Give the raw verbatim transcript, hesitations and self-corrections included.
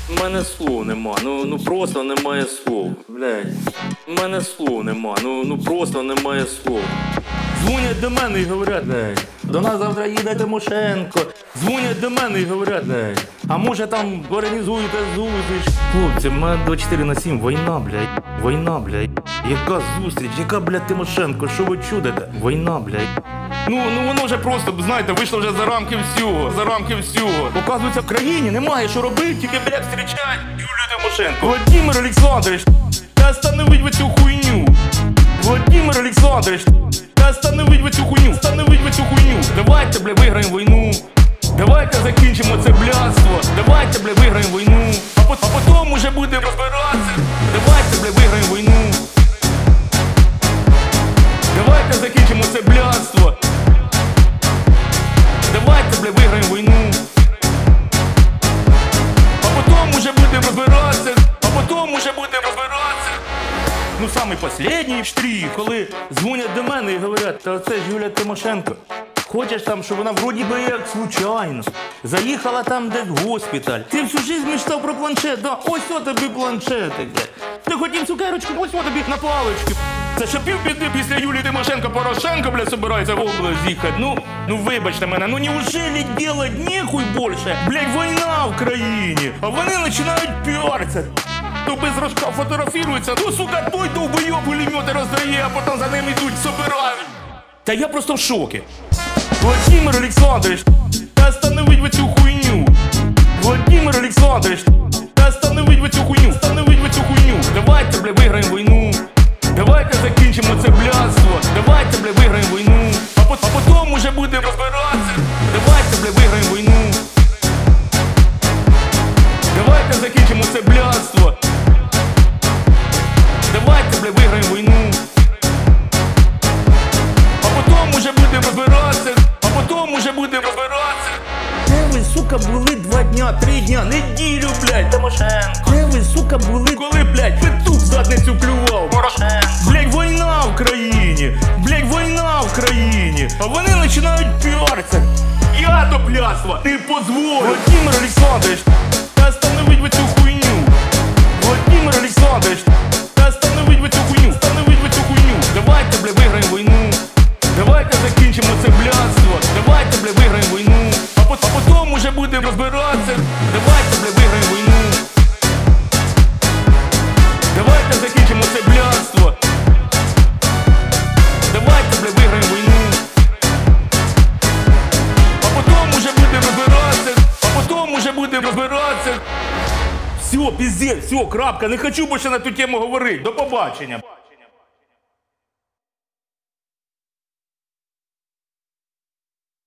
У мене слов нема, ну ну просто немає слов. Блядь. У мене слов нема, ну ну просто немає слов. Дзвонять до мене і говорять, блядь, до нас завтра їде Тимошенко. Дзвонять до мене і говорять, блядь, а може там організуєте зустріч. Хлопці, в мене двадцять чотири на сім, війна, блядь, війна, блядь. Яка зустріч, яка, блядь, Тимошенко, що ви чудите? Війна, блядь. Ну, ну воно вже просто, знаєте, вийшло вже за рамки всього, за рамки всього. Оказується, в країні немає що робити, тільки, блядь, зустрічать Юлію Тимошенко. Владимир Олександрович, остановить ви цю хуйню. Владимир Олександрович, остановить ви цю хуйню, остановить ви цю хуйню. Давайте, бля, виграємо війну. Давайте закінчимо це блядство. Давайте, бля, виграємо війну. А, по а потім уже будемо розбиратися. Давайте, бля, виграємо війну. Давайте закінчимо це блядство. Давайте, бля, виграємо війну. А потім уже будемо розбиратися. А потім уже будемо розбиратися. Ну, самий останній штрих, коли дзвонять до мене і говорять, та це ж Юлія Тимошенко. Хочеш там, щоб вона вроді би як случайно заїхала там десь в госпіталь. Ти всю життя мечтав про планшет, да? Ось о тобі планшетик. Ти хотів цукерочку, ось о тобі на палички. Це що півбіди після Юлії Тимошенко Порошенко, блядь, собирається в область їхати. Ну, ну вибачте мене, ну неужели делать нехуй більше? Блядь, війна в країні, а вони починають піаритися. То без рожка фотографірується, ну, сука, той довбойоб пулемети роздає, а потім за ним йдуть, собирають. Та я просто в шокі. Владимир Олександрович, остановить ви цю хуйню. Владимир Олександрович, остановить ви цю хуйню, остановить ви цю хуйню. Давайте, бля, виграємо війну. Давайте закінчимо це блядство. Давайте, бля, виграємо війну. А, по а потім уже будемо розбиратися. Давайте, бля, виграємо війну. Давайте закінчимо це блядство. Давайте, бля, виграємо війну. А потім уже будемо розбиратися. А потім уже будемо розбиратися. Де ви, сука, були два дня, три дня, неділю, блядь, Тимошенко? Де ви, сука, були, коли, блядь, петух в задницю клював? Порошенко. Блядь, війна в країні. Блядь, війна в країні. А вони починають піаритися. Я до блядства не позволю. Владимир Олександрович, остановить ви цю хуйню. Владимир Олександрович, остановить ви цю хуйню, остановить ви цю хуйню. Давайте, бля, виграємо війну. Давайте закінчимо це блядство. Давайте, бля, виграємо війну. А, по а потім уже будемо розбиратися. Давайте, бля, виграємо війну. Давайте закінчимо це блядство. Давайте, бля, виграємо війну. А потім уже будемо розбиратися. А потім уже будемо розбиратися. Все, пиздец, все, крапка. Не хочу більше на ту тему говорити. До побачення.